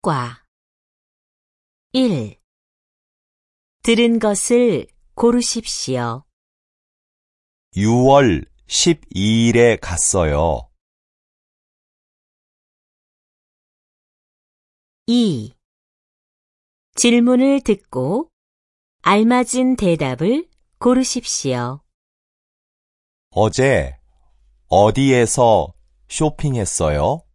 효과 1. 들은 것을 고르십시오. 6월 12일에 갔어요. 2. 질문을 듣고 알맞은 대답을 고르십시오. 어제 어디에서 쇼핑했어요?